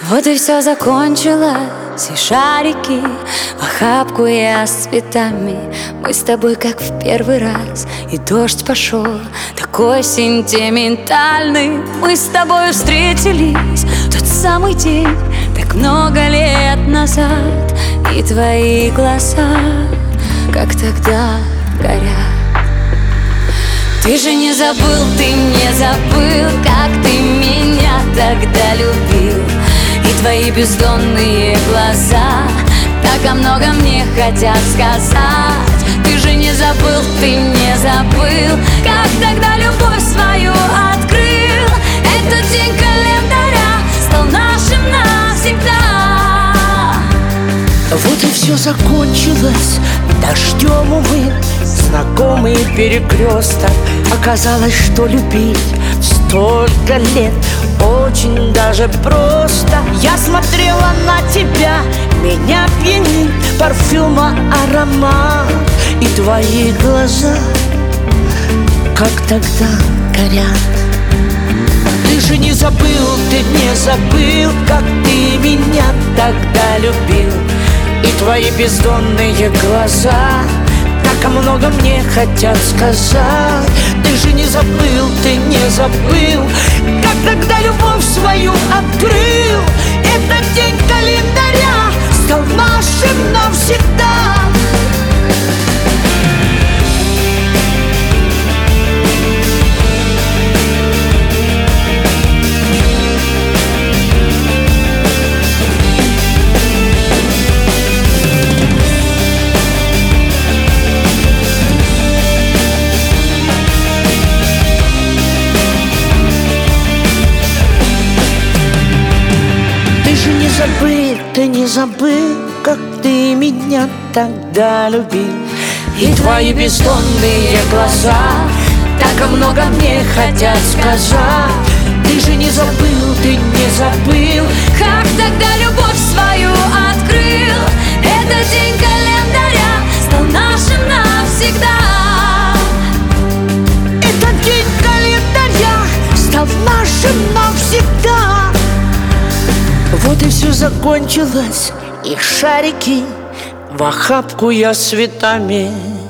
Вот и все закончилось, и шарики в охапку я с цветами. Мы с тобой как в первый раз, и дождь пошел такой сентиментальный. Мы с тобой встретились в тот самый день, так много лет назад. И твои глаза, как тогда, горят. Ты же не забыл, ты не забыл, как ты меня тогда любил. И твои бездонные глаза так о многом мне хотят сказать. Ты же не забыл, ты не забыл, как тогда любовь свою открыл. Этот день календаря стал нашим навсегда. Вот и все закончилось дождем, увы. Знакомый перекресток. Оказалось, что любить столько лет очень даже просто. Я смотрела на тебя, меня пьянит парфюма аромат. И твои глаза, как тогда, горят. Ты же не забыл, ты не забыл, как ты меня тогда любил. И твои бездонные глаза так о многом мне хотят сказать. Ты же не забыл, ты не забыл, как тогда любовь свою открыл. Этот день календаря стал нашим навсегда. Ты не забыл, как ты меня тогда любил. И твои бездонные глаза так о многом мне хотят сказать. Ты же не забыл, ты не забыл, как тогда любовь свою открыл. Этот день календаря стал нашим навсегда. Этот день календаря стал нашим навсегда. Вот и все закончилось, и шарики в охапку я с цветами.